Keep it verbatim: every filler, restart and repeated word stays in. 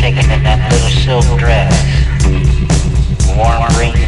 shaking in that little silk dress. Warm breeze